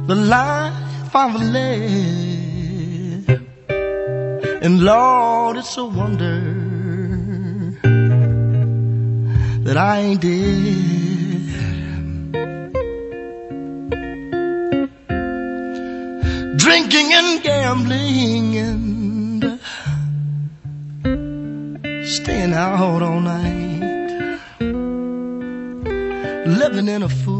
the life I've lived. And Lord, it's a wonder that I ain't dead. Drinking and gambling and staying out all night, living in a fool